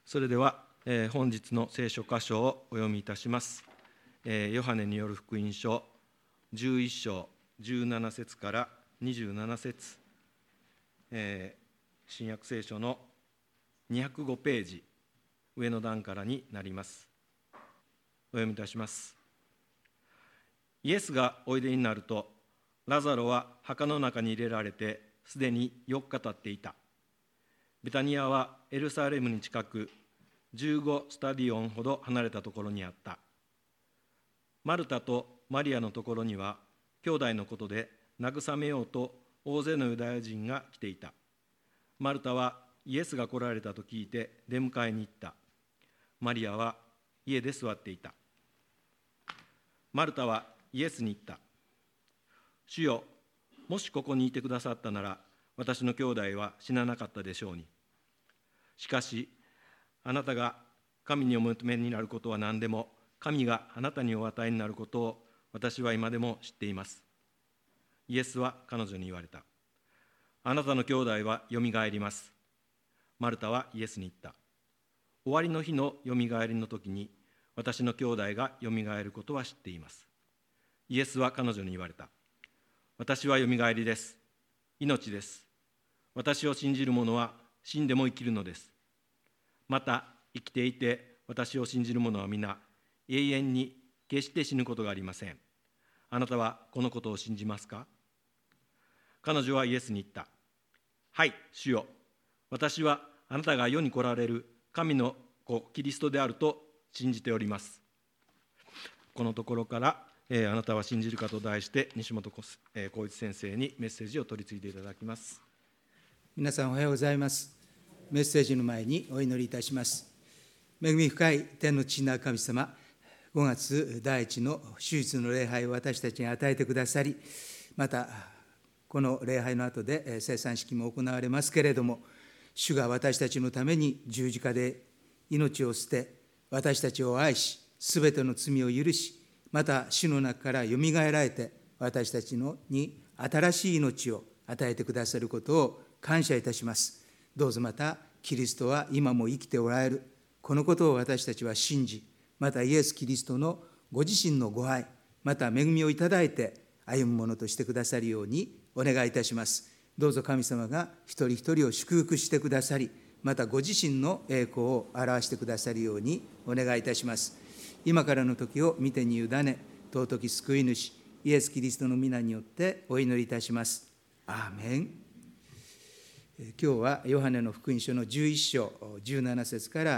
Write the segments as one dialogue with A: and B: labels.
A: それでは、本日の聖書箇所をお読みいたします。ヨハネによる福音書11章17節から27節、新約聖書の205ページ上の段からになります。お読みいたします。イエスがおいでになると、ラザロは墓の中に入れられてすでに4日経っていた。ベタニアはエルサレムに近く15スタディオンほど離れたところにあった。マルタとマリアのところには兄弟のことで慰めようと大勢のユダヤ人が来ていた。マルタはイエスが来られたと聞いて出迎えに行った。マリアは家で座っていた。マルタはイエスに言った。主よ、もしここにいてくださったなら私の兄弟は死ななかったでしょうに。しかしあなたが神にお求めになることは何でも神があなたにお与えになることを私は今でも知っています。イエスは彼女に言われた。あなたの兄弟はよみがえります。マルタはイエスに言った。終わりの日のよみがえりの時に私の兄弟がよみがえることは知っています。イエスは彼女に言われた。私はよみがえりです。命です。私を信じる者は死んでも生きるのです。また生きていて私を信じる者は皆永遠に決して死ぬことがありません。あなたはこのことを信じますか？彼女はイエスに言った。はい、主よ。私はあなたが世に来られる神の子キリストであると信じております。このところからあなたは信じるかと題して西本浩一先生にメッセージを取り次いでいただきます。
B: 皆さんおはようございます。メッセージの前にお祈りいたします。恵み深い天の父なる神様、5月第一の手術の礼拝を私たちに与えてくださり、またこの礼拝の後で聖餐式も行われますけれども、主が私たちのために十字架で命を捨て、私たちを愛し、すべての罪を許し、また死の中からよみがえられて、私たちに新しい命を与えてくださることを感謝いたします。どうぞまたキリストは今も生きておられる。このことを私たちは信じ、またイエス・キリストのご自身のご愛、また恵みをいただいて歩むものとしてくださるようにお願いいたします。どうぞ神様が一人一人を祝福してくださり、またご自身の栄光を表してくださるようにお願いいたします。今からの時を御手に委ね、尊き救い主イエス・キリストの皆によってお祈りいたします。アーメン。今日はヨハネの福音書の11章17節から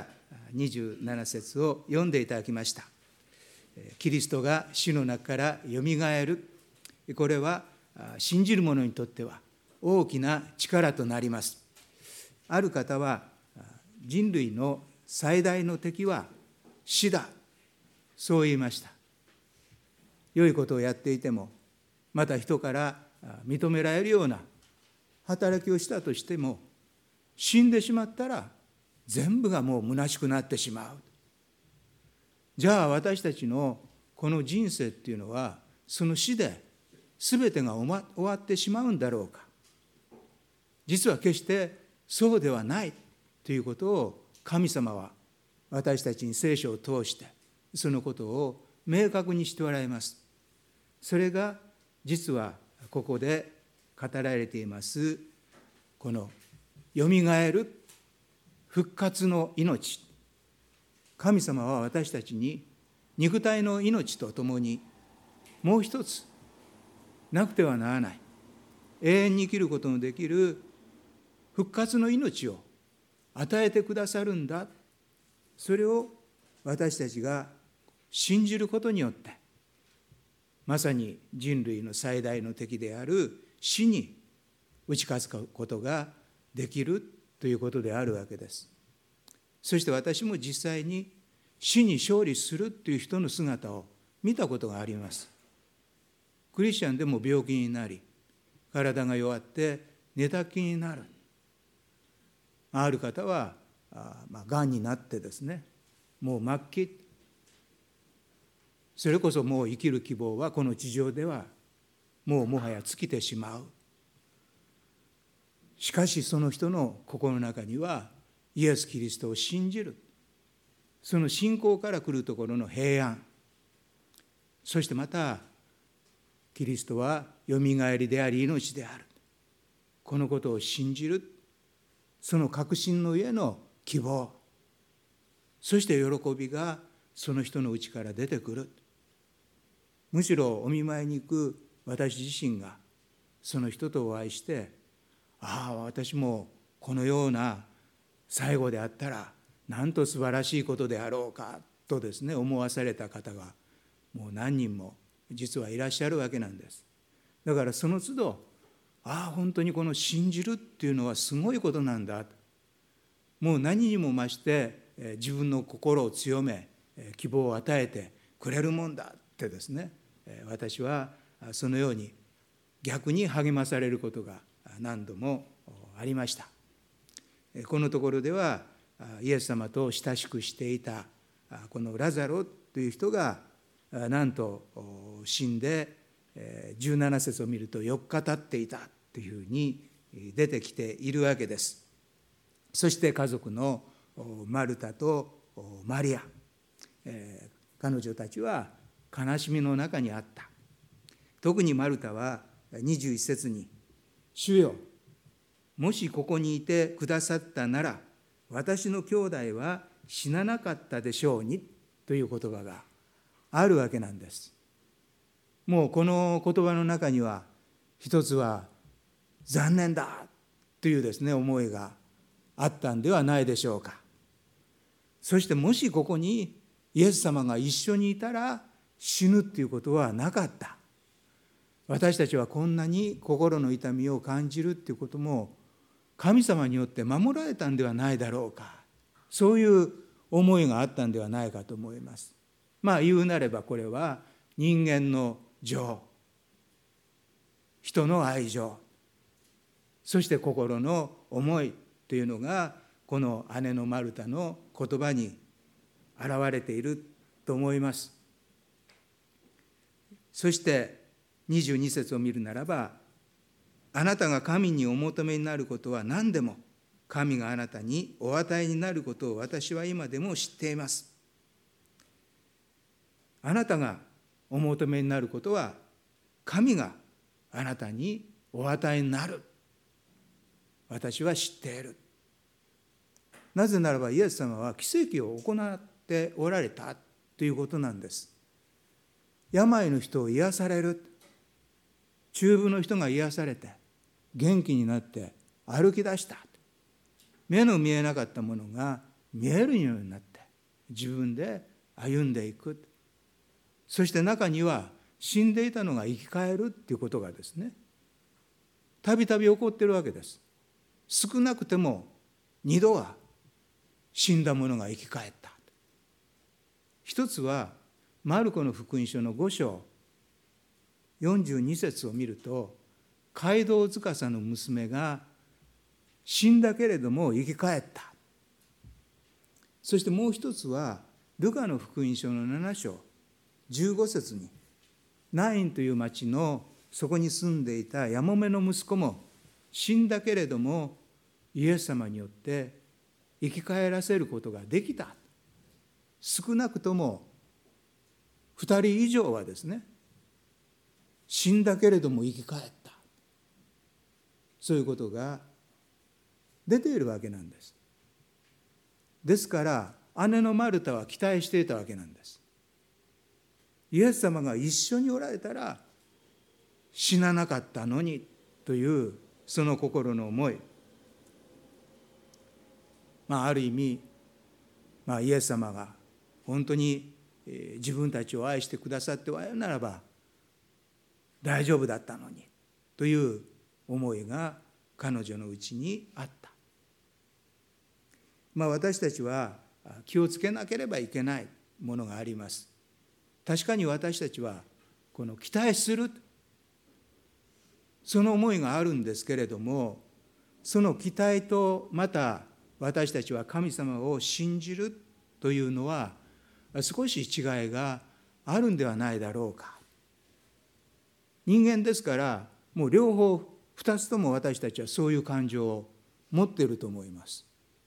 B: 27節を読んでいただきました。キリストが死の中からよみがえる。これは信じる者にとっては大きな力となります。ある方は人類の最大の敵は死だ、そう言いました。良いことをやっていても、また人から認められるような働きをしたとしても、死んでしまったら全部がもう虚しくなってしまう。じゃあ私たちのこの人生っていうのは、その死で全てが終わってしまうんだろうか。実は決してそうではないということを神様は私たちに聖書を通してそのことを明確にしておられます。それが実はここで語られていますこのよみがえる復活の命。神様は私たちに肉体の命とともにもう一つなくてはならない永遠に生きることのできる復活の命を与えてくださるんだ。それを私たちが信じることによって、まさに人類の最大の敵である死に打ち勝つことができるということであるわけです。そして私も実際に死に勝利するという人の姿を見たことがあります。クリスチャンでも病気になり、体が弱って寝たきりになる。ある方はがんになってですね、もう末期、それこそもう生きる希望はこの地上ではもはや尽きてしまう。しかしその人の心の中にはイエス・キリストを信じる。その信仰から来るところの平安。そしてまた、キリストはよみがえりであり命である。このことを信じる。その確信の上の希望。そして喜びがその人の内から出てくる。むしろお見舞いに行く私自身がその人とお会いして、ああ、私もこのような最後であったらなんと素晴らしいことであろうかとですね、思わされた方がもう何人も実はいらっしゃるわけなんです。だからその都度、ああ、本当にこの信じるっていうのはすごいことなんだ。もう何にも増して自分の心を強め、希望を与えてくれるもんだってですね、私はそのように逆に励まされることが何度もありました。このところではイエス様と親しくしていたこのラザロという人がなんと死んで17節を見ると4日経っていたというふうに出てきているわけです。そして家族のマルタとマリア、彼女たちは悲しみの中にあった。特にマルタは21節に、主よ、もしここにいてくださったなら私の兄弟は死ななかったでしょうにという言葉があるわけなんです。もうこの言葉の中には一つは残念だというですね、思いがあったんではないでしょうか。そしてもしここにイエス様が一緒にいたら死ぬということはなかった。私たちはこんなに心の痛みを感じるということも神様によって守られたんではないだろうか。そういう思いがあったんではないかと思います。言うなればこれは人間の情、人の愛情、そして心の思いというのがこの姉のマルタの言葉に現れていると思います。そして22節を見るならば、あなたが神にお求めになることは何でも神があなたにお与えになることを私は今でも知っています。あなたがお求めになることは神があなたにお与えになる。私は知っている。なぜならばイエス様は奇跡を行っておられたということなんです。病の人を癒される。中風の人が癒されて元気になって歩き出した。目の見えなかったものが見えるようになって自分で歩んでいく。そして中には死んでいたのが生き返るっていうことがですね、たびたび起こっているわけです。少なくても2度は死んだ者が生き返った。一つはマルコの福音書の5章42節を見ると、街道司の娘が死んだけれども生き返った。そしてもう一つはルカの福音書の7章15節に、ナインという町のそこに住んでいたやもめの息子も死んだけれどもイエス様によって生き返らせることができた。少なくとも2人以上はですね、死んだけれども生き返った。そういうことが出ているわけなんです。ですから姉のマルタは期待していたわけなんです。イエス様が一緒におられたら死ななかったのにというその心の思い、ある意味、イエス様が本当に自分たちを愛してくださっておられるならば大丈夫だったのにという思いが彼女のうちにあった。私たちは気をつけなければいけないものがあります。確かに私たちはこの期待する、その思いがあるんですけれども、その期待とまた私たちは神様を信じるというのは少し違いがあるんではないだろうか。人間ですからもう両方2つとも私たちはそういう感情を持っていると思います。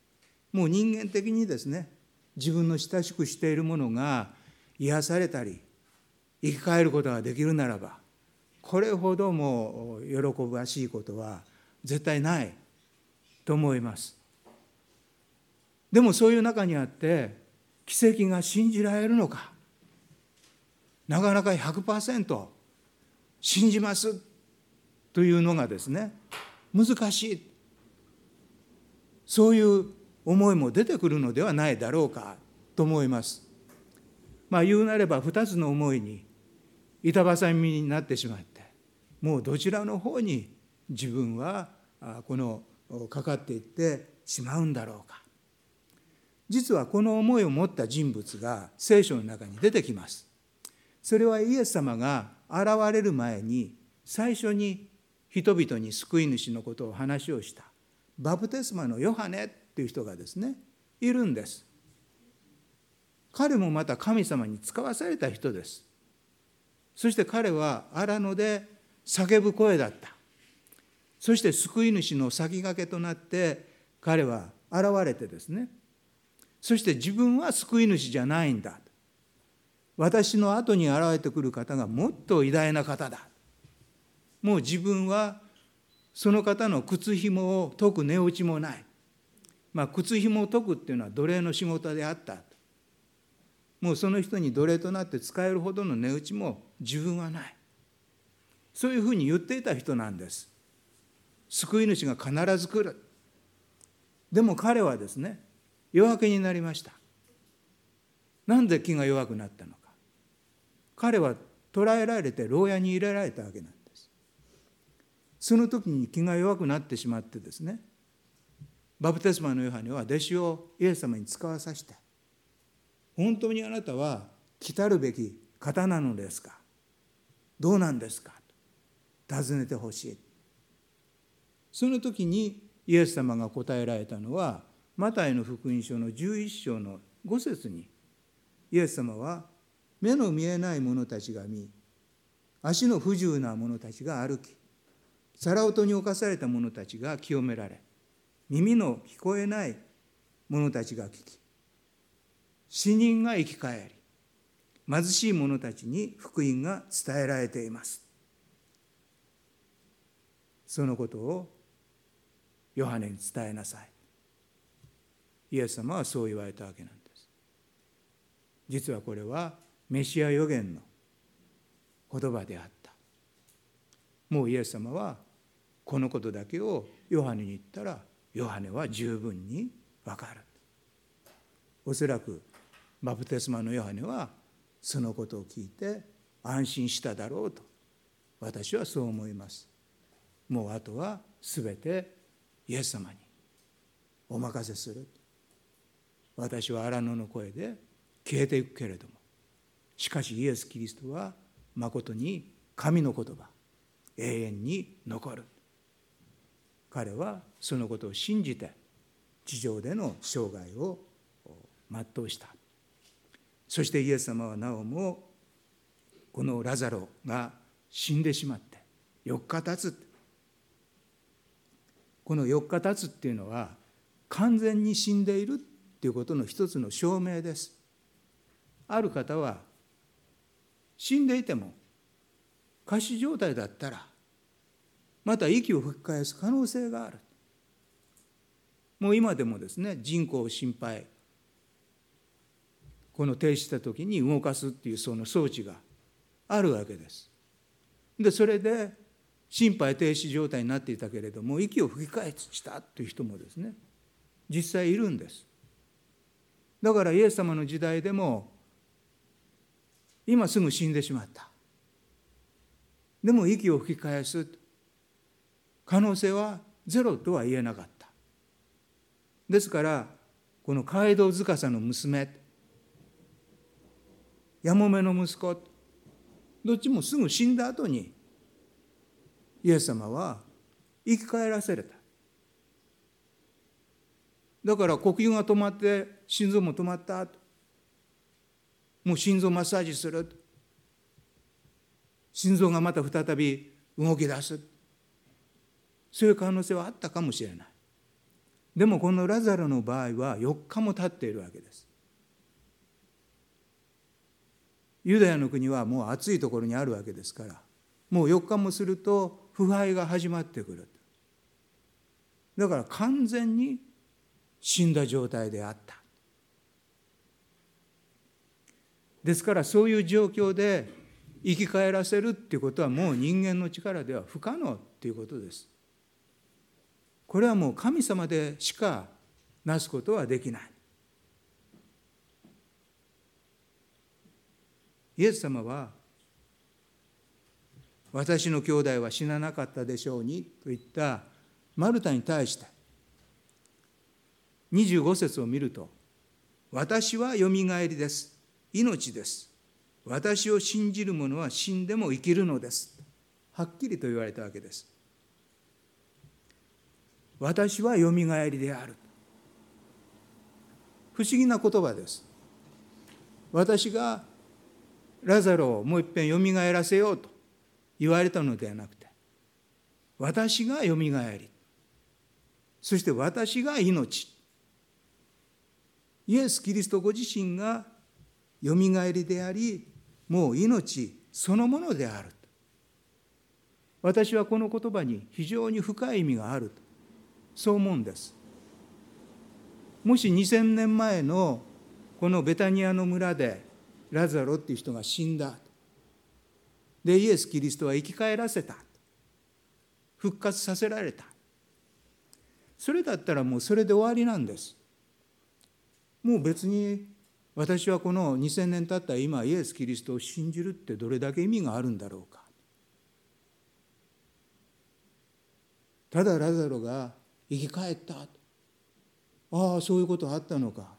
B: もう人間的にですね、自分の親しくしているものが癒されたり生き返ることができるならば、これほども喜ばしいことは絶対ないと思います。でもそういう中にあって奇跡が信じられるのか、なかなか 100% 信じますというのがですね、難しい、そういう思いも出てくるのではないだろうかと思います。言うなれば2つの思いに板挟みになってしまって、もうどちらの方に自分はかかっていってしまうんだろうか。実はこの思いを持った人物が聖書の中に出てきます。それはイエス様が現れる前に最初に人々に救い主のことを話をしたバプテスマのヨハネっていう人がですね、いるんです。彼もまた神様に使わされた人です。そして彼は荒野で叫ぶ声だった。そして救い主の先駆けとなって彼は現れてですね、そして自分は救い主じゃないんだ、私の後に現れてくる方がもっと偉大な方だ、もう自分はその方の靴紐を解く値打ちもない、靴紐を解くっていうのは奴隷の仕事であった、もうその人に奴隷となって使えるほどの値打ちも自分はない、そういうふうに言っていた人なんです。救い主が必ず来る。でも彼はですね、夜明けになりました。なんで気が弱くなったのか。彼は捕らえられて牢屋に入れられたわけなんです。その時に気が弱くなってしまってですね、バプテスマのヨハネは弟子をイエス様に使わさせて、本当にあなたは来たるべき方なのですか、どうなんですかと尋ねてほしい。その時にイエス様が答えられたのは、マタイの福音書の11章の5節に、イエス様は目の見えない者たちが見、足の不自由な者たちが歩き、皿音に侵された者たちが清められ、耳の聞こえない者たちが聞き、死人が生き返り、貧しい者たちに福音が伝えられています。そのことをヨハネに伝えなさい。イエス様はそう言われたわけなんです。実はこれはメシア預言の言葉であった。もうイエス様はこのことだけをヨハネに言ったら、ヨハネは十分に分かる。おそらくバプテスマのヨハネはそのことを聞いて安心しただろうと、私はそう思います。もうあとはすべてイエス様にお任せする。私は荒野の声で消えていくけれども、しかしイエス・キリストはまことに神の言葉、永遠に残る。彼はそのことを信じて地上での生涯を全うした。そしてイエス様はなおもこのラザロが死んでしまって4日経つ。この4日経つっていうのは完全に死んでいるっていうことの一つの証明です。ある方は死んでいても仮死状態だったらまた息を吹き返す可能性がある。もう今でもですね、人工心肺、この停止した時に動かすっていうその装置があるわけです。でそれで心肺停止状態になっていたけれども息を吹き返したという人もですね、実際いるんです。だからイエス様の時代でも今すぐ死んでしまった、でも息を吹き返す可能性はゼロとは言えなかった。ですからこの街道司の娘、やもめの息子、どっちもすぐ死んだ後にイエス様は生き返らせれた。だから呼吸が止まって心臓も止まったと、もう心臓マッサージする、心臓がまた再び動き出す、そういう可能性はあったかもしれない。 でもこのラザロの場合は4日も経っているわけです。ユダヤの国はもう暑いところにあるわけですから、もう4日もすると腐敗が始まってくる。だから完全に死んだ状態であった。ですからそういう状況で生き返らせるっていうことはもう人間の力では不可能っていうことです。これはもう神様でしかなすことはできない。イエス様は私の兄弟は死ななかったでしょうにと言ったマルタに対して25節を見ると、私はよみがえりです。命です。私を信じる者は死んでも生きるのです。はっきりと言われたわけです。私はよみがえりである。不思議な言葉です。私がラザロをもう一遍よみがえらせようと言われたのではなくて、私がよみがえり、そして私が命。イエス・キリストご自身がよみがえりであり、もう命そのものである。私はこの言葉に非常に深い意味があると、そう思うんです。もし2000年前のこのベタニアの村でラザロっていう人が死んだ。で、イエス・キリストは生き返らせた。復活させられた。それだったらもうそれで終わりなんです。もう別に私はこの2000年経った今イエス・キリストを信じるってどれだけ意味があるんだろうか。ただラザロが生き返った。ああ、そういうことあったのか。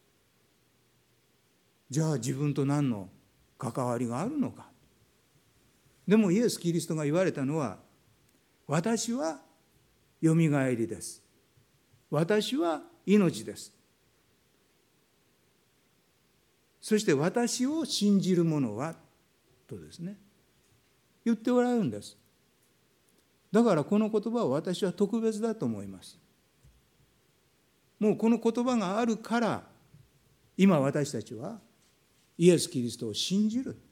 B: じゃあ自分と何の関わりがあるのか。でもイエス・キリストが言われたのは、私はよみがえりです。私は命です。そして私を信じる者はとですね、言っておられるんです。だからこの言葉は私は特別だと思います。もうこの言葉があるから今私たちはイエス・キリストを信じる。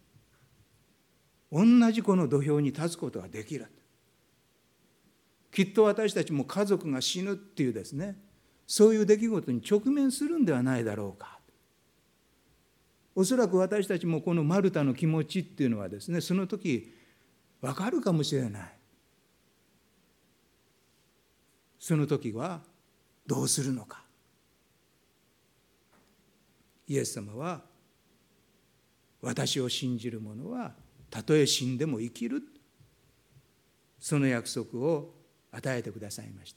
B: 同じこの土俵に立つことができる。きっと私たちも家族が死ぬっていうですね、そういう出来事に直面するんではないだろうか。おそらく私たちもこのマルタの気持ちっていうのはですね、その時分かるかもしれない。その時はどうするのか。イエス様は、私を信じる者はたとえ死んでも生きる、その約束を与えてくださいました。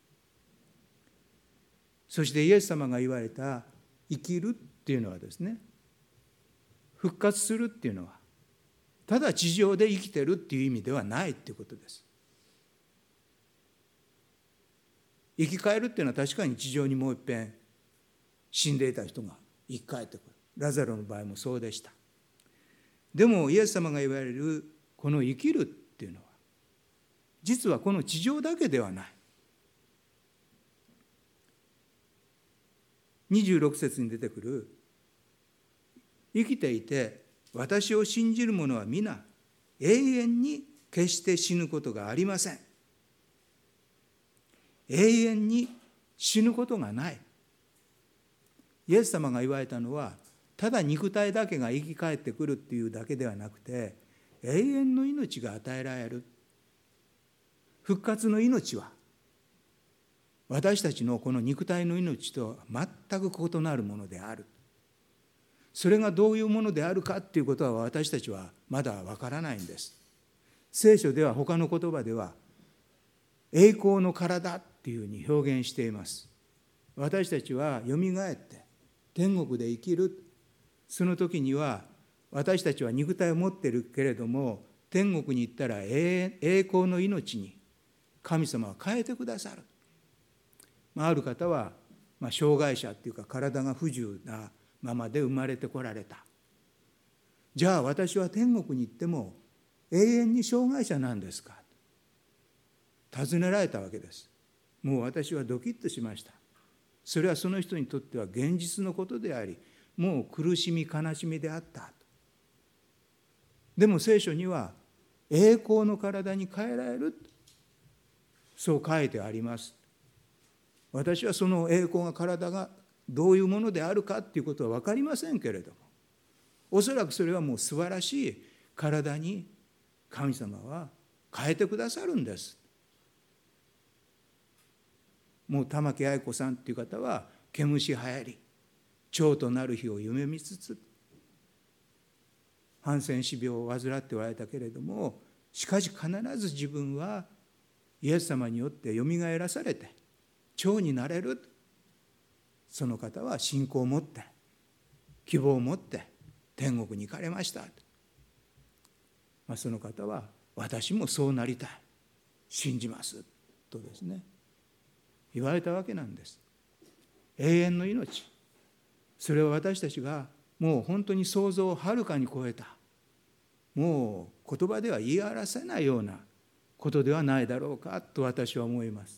B: そしてイエス様が言われた生きるっていうのはですね、復活するっていうのはただ地上で生きてるっていう意味ではないっていうことです。生き返るっていうのは確かに地上にもう一遍死んでいた人が生き返ってくる。ラザロの場合もそうでした。でもイエス様が言われるこの生きるっていうのは実はこの地上だけではない。26節に出てくる、生きていて私を信じる者は皆永遠に決して死ぬことがありません。永遠に死ぬことがない。イエス様が言われたのは、ただ肉体だけが生き返ってくるっていうだけではなくて、永遠の命が与えられる。復活の命は私たちのこの肉体の命と全く異なるものである。それがどういうものであるかっていうことは私たちはまだわからないんです。聖書では他の言葉では栄光の体っていうふうに表現しています。私たちはよみがえって天国で生きる。その時には私たちは肉体を持っているけれども、天国に行ったら栄光の命に神様は変えてくださる。ある方は障害者っていうか体が不自由なままで生まれてこられた。じゃあ私は天国に行っても永遠に障害者なんですか、尋ねられたわけです。 もう私はドキッとしました。それはその人にとっては現実のことであり、もう苦しみ悲しみであった。でも聖書には栄光の体に変えられる、そう書いてあります。私はその栄光が体がどういうものであるかということは分かりませんけれども、おそらくそれはもう素晴らしい体に神様は変えてくださるんです。もう玉木愛子さんという方は毛虫はやり、長となる日を夢見つつ、ハンセン氏病を患っておられたけれども、しかし必ず自分はイエス様によってよみがえらされて長になれる。その方は信仰を持って希望を持って天国に行かれました。その方は私もそうなりたい、信じますとですね言われたわけなんです。永遠の命、それは私たちがもう本当に想像をはるかに超えた、もう言葉では言い表せないようなことではないだろうかと私は思います。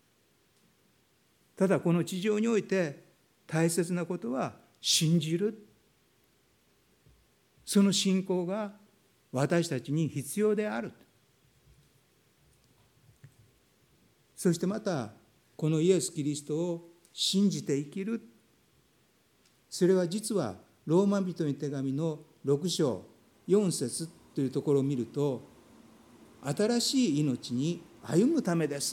B: ただこの地上において大切なことは信じる、その信仰が私たちに必要である。そしてまたこのイエス・キリストを信じて生きる、それは実はローマ人の手紙の6章4節というところを見ると、新しい命に歩むためです。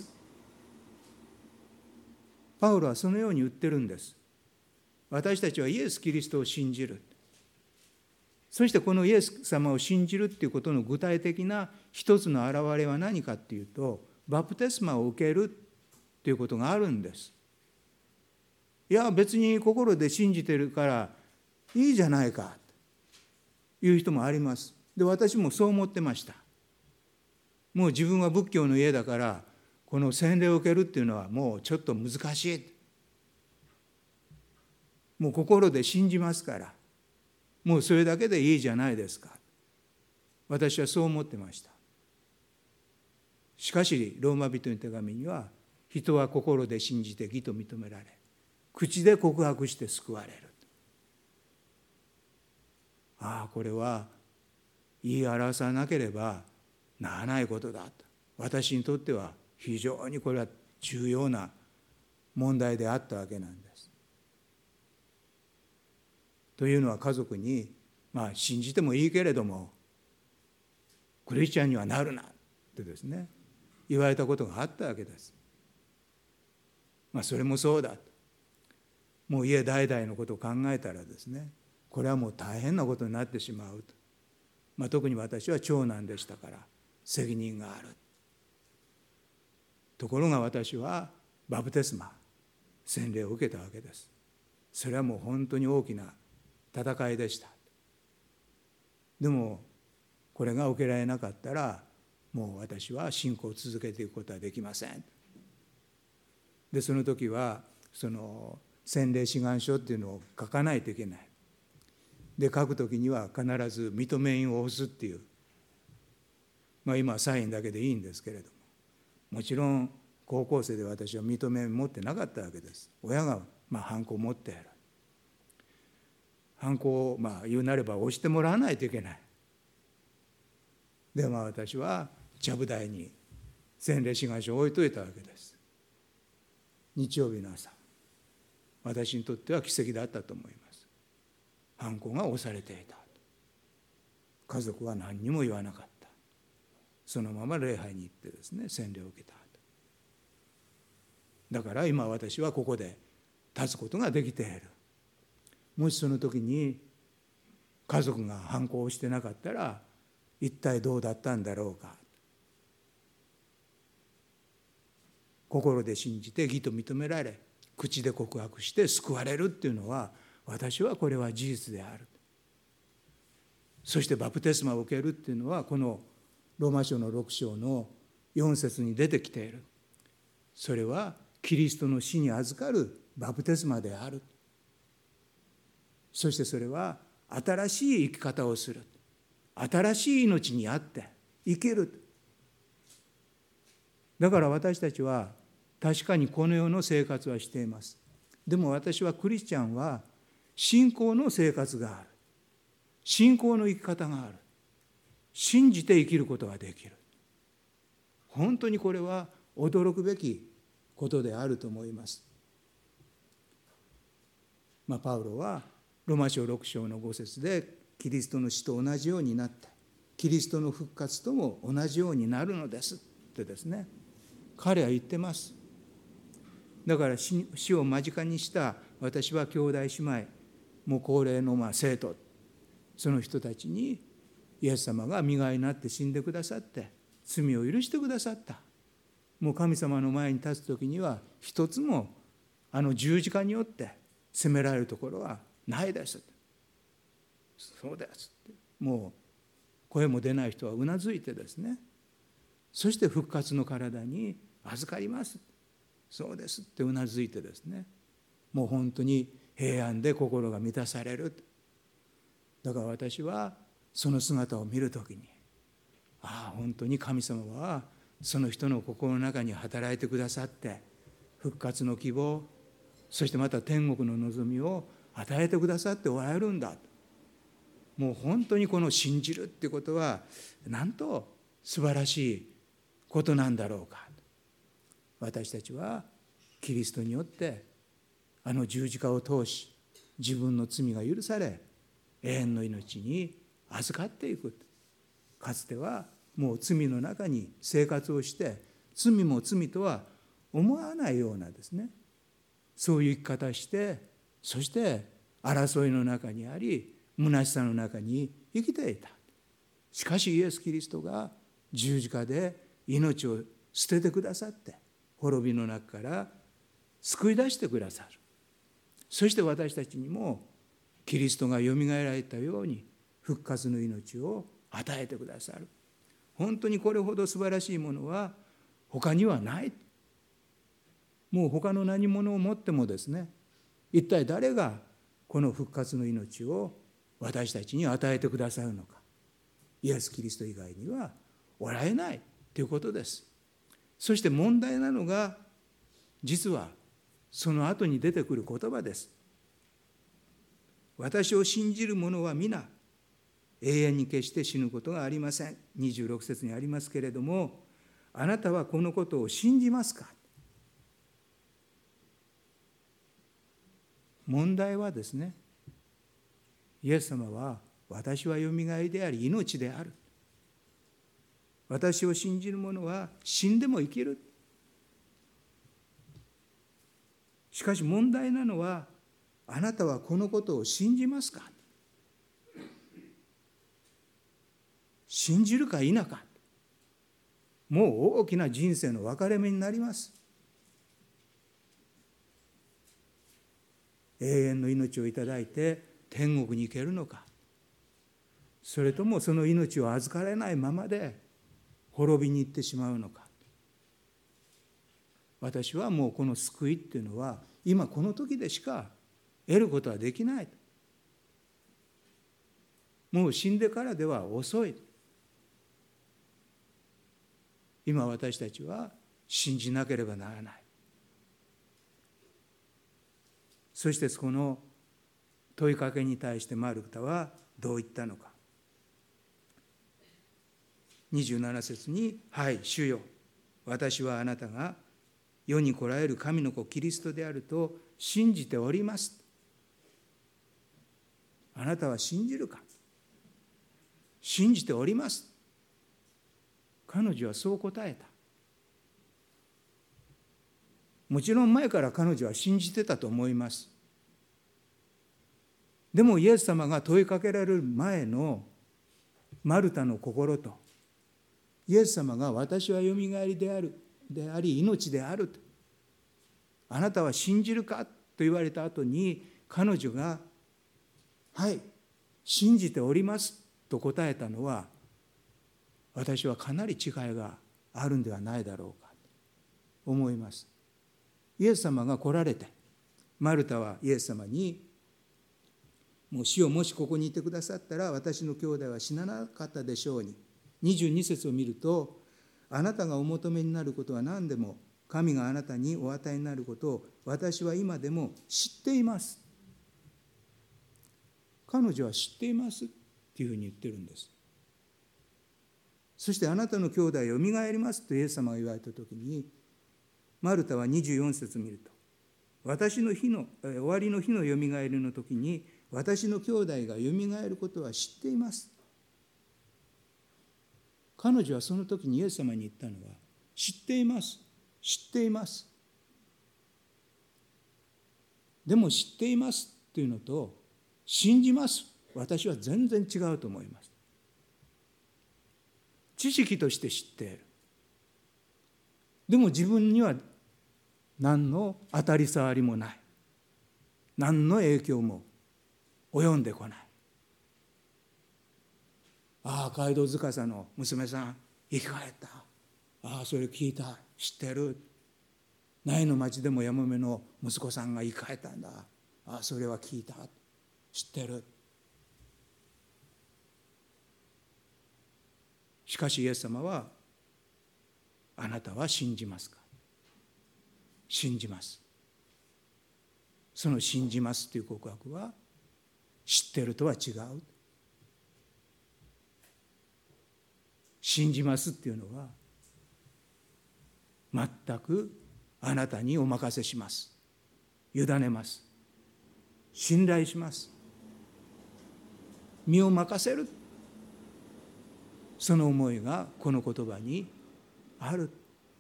B: パウロはそのように言ってるんです。私たちはイエス・キリストを信じる。そしてこのイエス様を信じるということの具体的な一つの表れは何かというと、バプテスマを受けるということがあるんです。いや別に心で信じてるからいいじゃないかという人もあります。で、私もそう思ってました。もう自分は仏教の家だからこの洗礼を受けるっていうのはもうちょっと難しい、もう心で信じますからもうそれだけでいいじゃないですか、私はそう思ってました。しかしローマ人の手紙には、人は心で信じて義と認められ、口で告白して救われる。これは言い表さなければならないことだと、私にとっては非常にこれは重要な問題であったわけなんです。というのは家族に、信じてもいいけれどもクリスチャンにはなるなってですね言われたことがあったわけです。それもそうだと、もう家代々のことを考えたらですね、これはもう大変なことになってしまうと、特に私は長男でしたから責任がある。ところが私はバプテスマ、洗礼を受けたわけです。それはもう本当に大きな戦いでした。でもこれが受けられなかったらもう私は信仰を続けていくことはできません。でその時はその洗礼志願書っていうのを書かないといけない。で書く時には必ず認め印を押すっていう、今はサインだけでいいんですけれども、もちろん高校生で私は認め印持ってなかったわけです。親がハンコを持ってやる。ハンコを言うなれば押してもらわないといけない。で私はちゃぶ台に洗礼志願書を置いといたわけです。日曜日の朝、私にとっては奇跡だったと思います。ハンコが押されていた。家族は何にも言わなかった。そのまま礼拝に行ってですね洗礼を受けた。だから今私はここで立つことができている。もしその時に家族がハンコを押してなかったら一体どうだったんだろうか。心で信じて義と認められ、口で告白して救われるっていうのは、私はこれは事実である。そしてバプテスマを受けるっていうのはこのローマ書の6章の4節に出てきている。それはキリストの死に預かるバプテスマである。そしてそれは新しい生き方をする、新しい命にあって生きる。だから私たちは確かにこの世の生活はしています。でも私はクリスチャンは信仰の生活がある。信仰の生き方がある。信じて生きることができる。本当にこれは驚くべきことであると思います。パウロはローマ書6章の5節でキリストの死と同じようになってキリストの復活とも同じようになるのですってですね、彼は言ってます。だから死を間近にした私は兄弟姉妹、もう高齢の生徒、その人たちにイエス様が身代わりになって死んでくださって罪を許してくださった。もう神様の前に立つ時には一つも十字架によって責められるところはないです。そうですって、もう声も出ない人はうなずいてですね、そして復活の体に預かります、そうですってうなずいてですね、もう本当に平安で心が満たされる。だから私はその姿を見るときに、本当に神様はその人の心の中に働いてくださって復活の希望、そしてまた天国の望みを与えてくださっておられるんだ。もう本当にこの信じるっていうことはなんと素晴らしいことなんだろうか。私たちはキリストによって十字架を通し自分の罪が許され永遠の命に預かっていく。かつてはもう罪の中に生活をして罪も罪とは思わないようなですね、そういう生き方をして、そして争いの中にあり虚しさの中に生きていた。しかしイエス・キリストが十字架で命を捨ててくださって滅びの中から救い出してくださる。そして私たちにもキリストがよみがえられたように復活の命を与えてくださる。本当にこれほど素晴らしいものは他にはない。もう他の何者をもってもですね、一体誰がこの復活の命を私たちに与えてくださるのか。イエス・キリスト以外にはおられないということです。そして問題なのが、実はその後に出てくる言葉です。私を信じる者は皆永遠に決して死ぬことがありません。26節にありますけれども、あなたはこのことを信じますか。問題はですね、イエス様は私はよみがえりであり命である。私を信じる者は死んでも生きる。しかし問題なのは、あなたはこのことを信じますか。信じるか否か、もう大きな人生の分かれ目になります。永遠の命をいただいて天国に行けるのか、それともその命を預かれないままで滅びに行ってしまうのか。私はもうこの救いっていうのは今この時でしか得ることはできない。もう死んでからでは遅い。今私たちは信じなければならない。そしてこの問いかけに対してマルタはどう言ったのか。27節に、はい、主よ、私はあなたが世に来られる神の子キリストであると信じております。あなたは信じるか。信じております。彼女はそう答えた。もちろん前から彼女は信じてたと思います。でもイエス様が問いかけられる前のマルタの心と、イエス様が私はよみがえりであり命であると、あなたは信じるかと言われた後に彼女がはい信じておりますと答えたのは、私はかなり違いがあるんではないだろうかと思います。イエス様が来られて、マルタはイエス様に、もう主よ、もしここにいてくださったら私の兄弟は死ななかったでしょうに。22節を見ると、あなたがお求めになることは何でも神があなたにお与えになることを私は今でも知っています。彼女は知っていますっていうふうに言ってるんです。そしてあなたの兄弟よみがえりますとイエス様が言われたときに、マルタは24節見ると、終わりの日のよみがえりの時に私の兄弟がよみがえることは知っています。彼女はその時にイエス様に言ったのは、知っています、知っています。でも知っていますっていうのと信じます、私は全然違うと思います。知識として知っている。でも自分には何の当たり障りもない。何の影響も及んでこない。ああ、街道司の娘さん生き返った。ああ、それ聞いた、知ってる。苗の町でもやもめの息子さんが生き返ったんだ。ああ、それは聞いた、知ってる。しかしイエス様は、あなたは信じますか。信じます。その信じますという告白は知ってるとは違う。信じますっていうのは全くあなたにお任せします、委ねます、信頼します、身を任せる、その思いがこの言葉にある。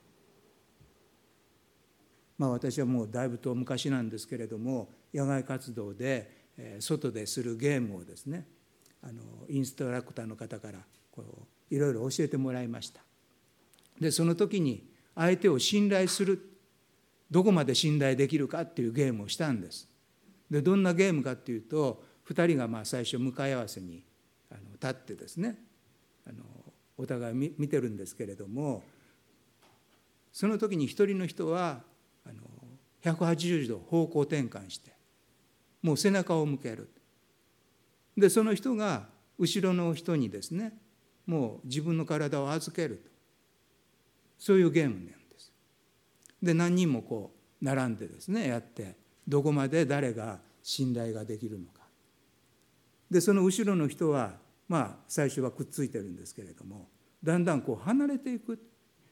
B: 私はもうだいぶと昔なんですけれども、野外活動で外でするゲームをですね、インストラクターの方からいろいろ教えてもらいました。でその時に相手を信頼する、どこまで信頼できるかっていうゲームをしたんです。でどんなゲームかっていうと、2人が最初向かい合わせに立ってですね、お互い見てるんですけれども、その時に一人の人は180度方向転換してもう背中を向ける。でその人が後ろの人にですね、もう自分の体を預けると、そういうゲームなんです。で何人も並んでですねやって、どこまで誰が信頼ができるのか。でその後ろの人は最初はくっついてるんですけれども、だんだん離れていく。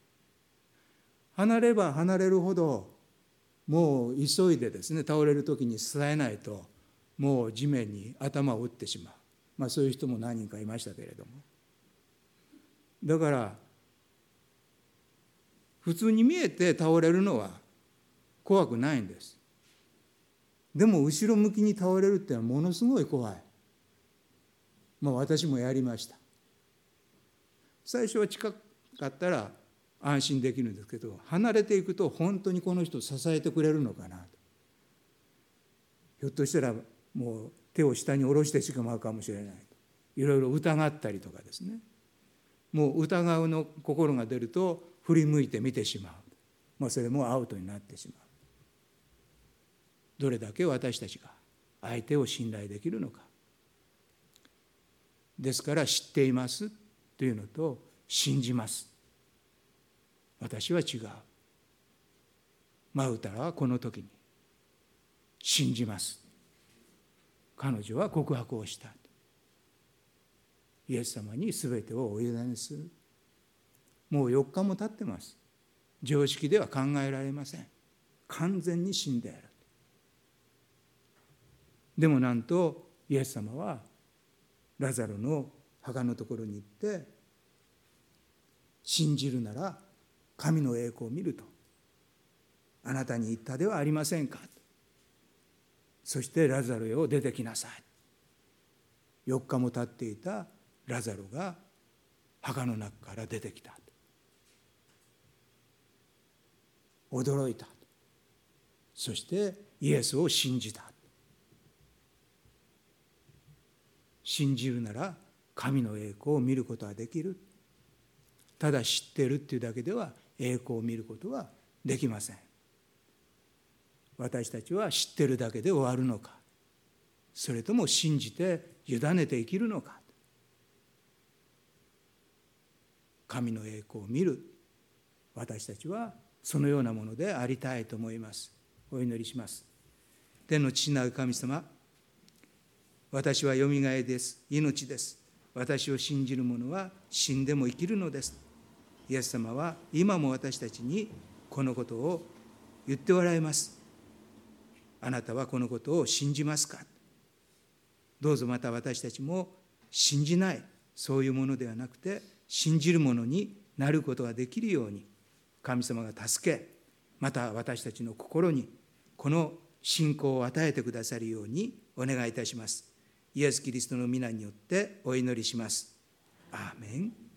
B: 離れば離れるほどもう急いでですね、倒れる時に伝えないともう地面に頭を打ってしまう、そういう人も何人かいましたけれども、だから普通に見えて倒れるのは怖くないんです。でも後ろ向きに倒れるってのはものすごい怖い。私もやりました。最初は近かったら安心できるんですけど、離れていくと本当にこの人を支えてくれるのかなと、ひょっとしたらもう手を下に下ろしてしまうかもしれないと、いろいろ疑ったりとかですね、もう疑うの心が出ると振り向いて見てしまう、それもアウトになってしまう。どれだけ私たちが相手を信頼できるのか。ですから知っていますというのと信じます、私は違う。マルタはこの時に信じます。彼女は告白をした。イエス様に全てをお委ねする。もう4日も経ってます。常識では考えられません。完全に死んでいる。でもなんとイエス様はラザロの墓のところに行って、信じるなら神の栄光を見るとあなたに言ったではありませんか。そしてラザロよ出てきなさい。4日も経っていたラザロが墓の中から出てきた。驚いた。そしてイエスを信じた。信じるなら神の栄光を見ることはできる。ただ知っているっていうだけでは栄光を見ることはできません。私たちは知っているだけで終わるのか、それとも信じて委ねて生きるのか。神の栄光を見る私たちはそのようなものでありたいと思います。お祈りします。天の父なる神様、私はよみがえりです。命です。私を信じる者は死んでも生きるのです。イエス様は今も私たちにこのことを言っておられます。あなたはこのことを信じますか？どうぞまた私たちも信じない、そういうものではなくて、信じるものになることができるように、神様が助け、また私たちの心にこの信仰を与えてくださるようにお願いいたします。イエス・キリストの皆によってお祈りします。アーメン。